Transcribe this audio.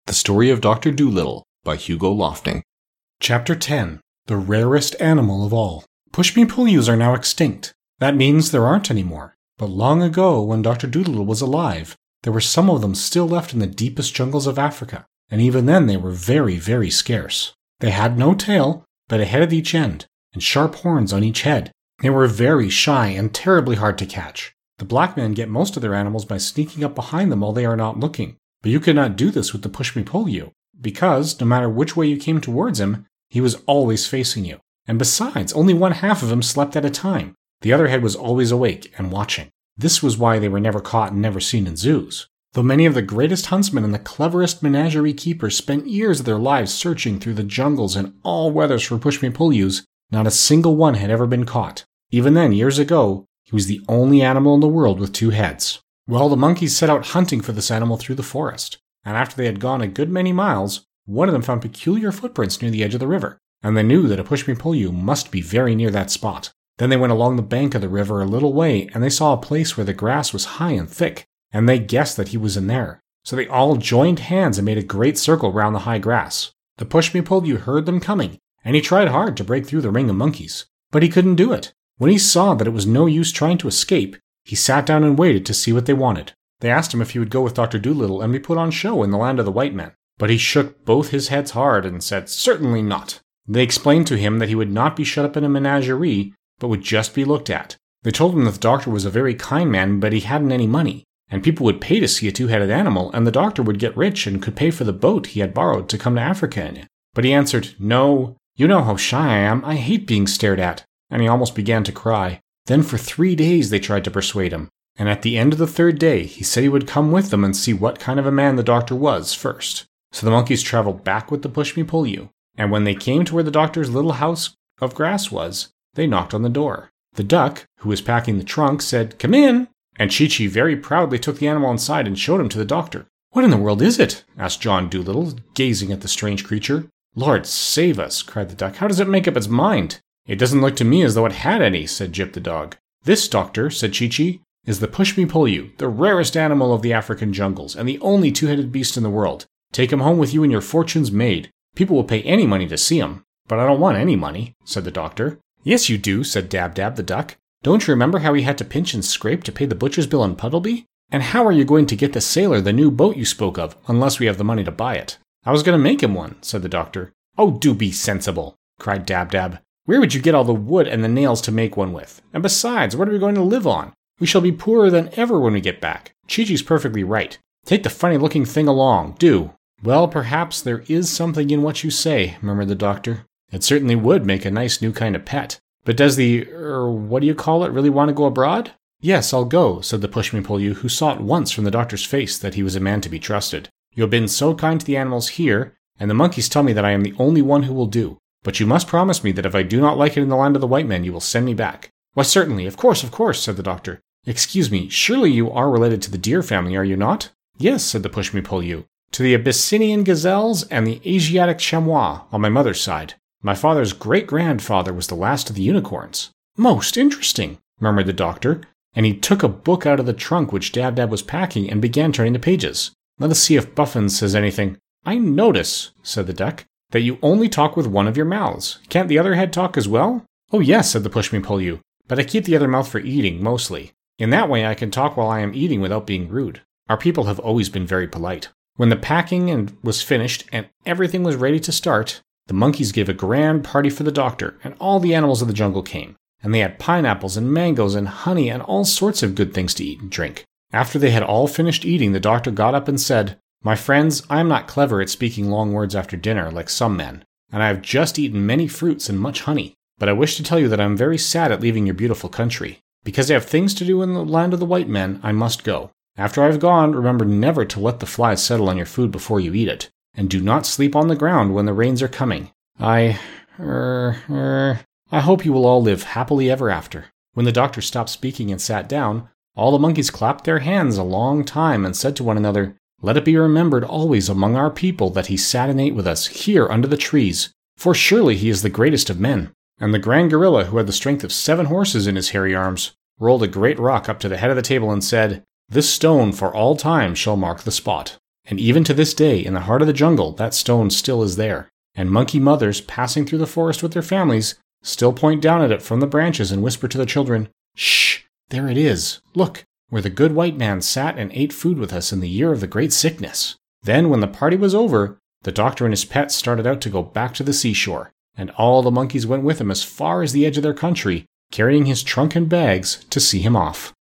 The Story of Dr. Dolittle by Hugo Lofting. Chapter 10. The Rarest Animal of All. Pushmi-Pulleus are now extinct. That means there aren't any more. But long ago, when Dr. Dolittle was alive, there were some of them still left in the deepest jungles of Africa, and even then they were very, very scarce. They had no tail, but a head at each end, and sharp horns on each head. They were very shy and terribly hard to catch. The black men get most of their animals by sneaking up behind them while they are not looking. But you could not do this with the Pushmi-Pulleu, because, no matter which way you came towards him, he was always facing you. And besides, only one half of him slept at a time. The other head was always awake and watching. This was why they were never caught and never seen in zoos. Though many of the greatest huntsmen and the cleverest menagerie keepers spent years of their lives searching through the jungles and all weathers for Pushmi-Pulleus, not a single one had ever been caught. Even then, years ago, he was the only animal in the world with two heads. Well, the monkeys set out hunting for this animal through the forest, and after they had gone a good many miles, one of them found peculiar footprints near the edge of the river, and they knew that a Pushmi-Pulleu must be very near that spot. Then they went along the bank of the river a little way, and they saw a place where the grass was high and thick, and they guessed that he was in there. So they all joined hands and made a great circle round the high grass. The Pushmi-Pulleu heard them coming, and he tried hard to break through the ring of monkeys, but he couldn't do it. When he saw that it was no use trying to escape, he sat down and waited to see what they wanted. They asked him if he would go with Dr. Dolittle and be put on show in the land of the white men. But he shook both his heads hard and said, "Certainly not." They explained to him that he would not be shut up in a menagerie, but would just be looked at. They told him that the doctor was a very kind man, but he hadn't any money, and people would pay to see a two-headed animal, and the doctor would get rich and could pay for the boat he had borrowed to come to Africa in. But he answered, "No, you know how shy I am. I hate being stared at." And he almost began to cry. Then for 3 days they tried to persuade him, and at the end of the 3rd day he said he would come with them and see what kind of a man the doctor was first. So the monkeys traveled back with the Pushmi-Pulleu, and when they came to where the doctor's little house of grass was, they knocked on the door. The duck, who was packing the trunk, said, "Come in," and Chee-Chee very proudly took the animal inside and showed him to the doctor. "What in the world is it?" asked John Dolittle, gazing at the strange creature. "Lord save us," cried the duck. "How does it make up its mind?" "It doesn't look to me as though it had any," said Jip the dog. "This, doctor," said Chee-Chee, "is the Pushmi-Pulleu, the rarest animal of the African jungles, and the only two-headed beast in the world. Take him home with you and your fortune's made. People will pay any money to see him." "But I don't want any money," said the doctor. "Yes, you do," said Dab-Dab the duck. "Don't you remember how he had to pinch and scrape to pay the butcher's bill in Puddleby? And how are you going to get the sailor the new boat you spoke of, unless we have the money to buy it?" "I was going to make him one," said the doctor. "Oh, do be sensible," cried Dab-Dab. "Where would you get all the wood and the nails to make one with? And besides, what are we going to live on? We shall be poorer than ever when we get back. Chee-Chee's perfectly right. Take the funny-looking thing along, do." "Well, perhaps there is something in what you say," murmured the doctor. "It certainly would make a nice new kind of pet. But does the, what do you call it, really want to go abroad?" "Yes, I'll go," said the Pushmi-Pulleu, who saw at once from the doctor's face that he was a man to be trusted. "You have been so kind to the animals here, and the monkeys tell me that I am the only one who will do. But you must promise me that if I do not like it in the land of the white men, you will send me back." "Why, certainly, of course," said the doctor. "Excuse me, surely you are related to the deer family, are you not?" "Yes," said the Pushmi-Pulleu, "to the Abyssinian gazelles and the Asiatic chamois on my mother's side. My father's great-grandfather was the last of the unicorns." "Most interesting," murmured the doctor, and he took a book out of the trunk which Dab-Dab was packing and began turning the pages. "Let us see if Buffon says anything." "I notice," said the duck, "that you only talk with one of your mouths. Can't the other head talk as well?" "Oh yes," said the Pushmi-Pulleu, "but I keep the other mouth for eating, mostly. In that way I can talk while I am eating without being rude. Our people have always been very polite." When the packing was finished and everything was ready to start, the monkeys gave a grand party for the doctor, and all the animals of the jungle came, and they had pineapples and mangoes and honey and all sorts of good things to eat and drink. After they had all finished eating, the doctor got up and said, "My friends, I am not clever at speaking long words after dinner, like some men, and I have just eaten many fruits and much honey, but I wish to tell you that I am very sad at leaving your beautiful country. Because I have things to do in the land of the white men, I must go. After I have gone, remember never to let the flies settle on your food before you eat it, and do not sleep on the ground when the rains are coming. I hope you will all live happily ever after." When the doctor stopped speaking and sat down, all the monkeys clapped their hands a long time and said to one another, "Let it be remembered always among our people that he sat and ate with us here under the trees, for surely he is the greatest of men." And the grand gorilla, who had the strength of 7 horses in his hairy arms, rolled a great rock up to the head of the table and said, "This stone for all time shall mark the spot." And even to this day, in the heart of the jungle, that stone still is there. And monkey mothers passing through the forest with their families still point down at it from the branches and whisper to the children, "Shh, there it is. Look, where the good white man sat and ate food with us in the year of the great sickness." Then, when the party was over, the doctor and his pets started out to go back to the seashore, and all the monkeys went with him as far as the edge of their country, carrying his trunk and bags to see him off.